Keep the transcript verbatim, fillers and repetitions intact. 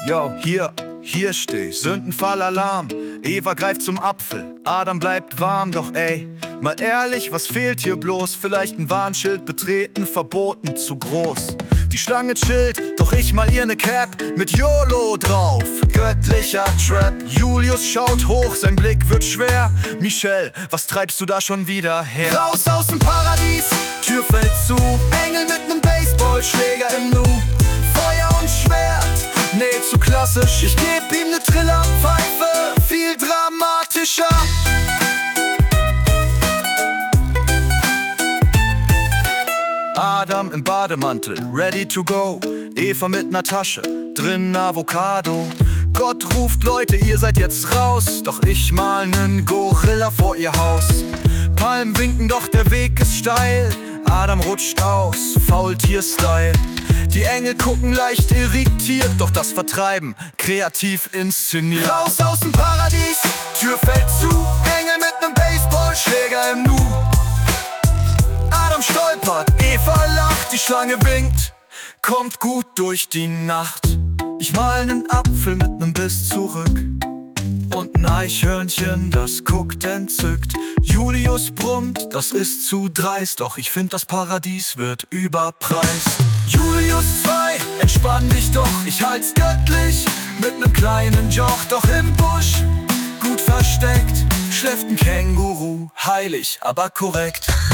Yo, hier, hier steh, Sündenfall Alarm. Eva greift zum Apfel, Adam bleibt warm. Doch ey, mal ehrlich, was fehlt hier bloß? Vielleicht ein Warnschild, betreten, verboten, zu groß. Die Schlange chillt, doch ich mal ihr ne Cap mit YOLO drauf. Göttlicher Trap. Julius schaut hoch, sein Blick wird schwer. Michelle, was treibst du da schon wieder her? Raus aus dem Paradies, Tür fällt zu. Engel mit nem Baseballschläger im Nu. Feuer und Schwert, nee, zu klassisch. Ich geb ihm ne Trillerpfeife, viel dramatischer. Adam im Bademantel, ready to go. Eva mit ner Tasche, drin Avocado. Gott ruft, Leute, ihr seid jetzt raus. Doch ich mal nen Gorilla vor ihr Haus. Palmen winken, doch der Weg ist steil. Adam rutscht aus, Faultier-Style. Die Engel gucken leicht irritiert, doch das Vertreiben kreativ inszeniert. Raus aus dem Paradies, Tür fällt zu. Engel mit nem Baseballschläger im Nu. Adam stolpert, Eva lacht, die Schlange winkt, kommt gut durch die Nacht. Ich mal nen Apfel mit nem Biss zurück und ein Eichhörnchen, das guckt entzückt. Julius brummt, das ist zu dreist, doch ich find, das Paradies wird überpreist. Julius zwei, entspann dich doch, ich halt's göttlich mit nem kleinen Joch. Doch im Busch, gut versteckt, schläft ein Känguru, heilig, aber korrekt.